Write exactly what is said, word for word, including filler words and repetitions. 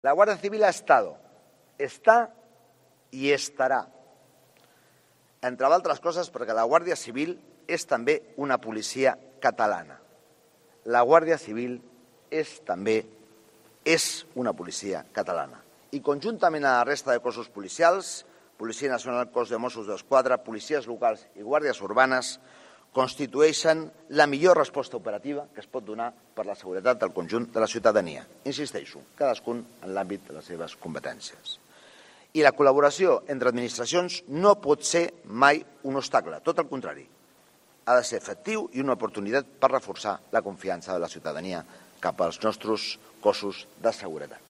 La Guardia Civil ha estado, está i estarà, entre altres coses perquè la Guàrdia Civil és també una policia catalana. La Guàrdia Civil és també és una policia catalana. I conjuntament a la resta de cossos policials, Policia Nacional, Cos de Mossos d'Esquadra, policies locals i guàrdies urbanes, constitueixen la millor resposta operativa que es pot donar per la seguretat del conjunt de la ciutadania. Insisteixo, cadascun en l'àmbit de les seves competències. I la col·laboració entre administracions no pot ser mai un obstacle, tot el contrari. Ha de ser efectiu i una oportunitat per reforçar la confiança de la ciutadania cap als nostres cossos de seguretat.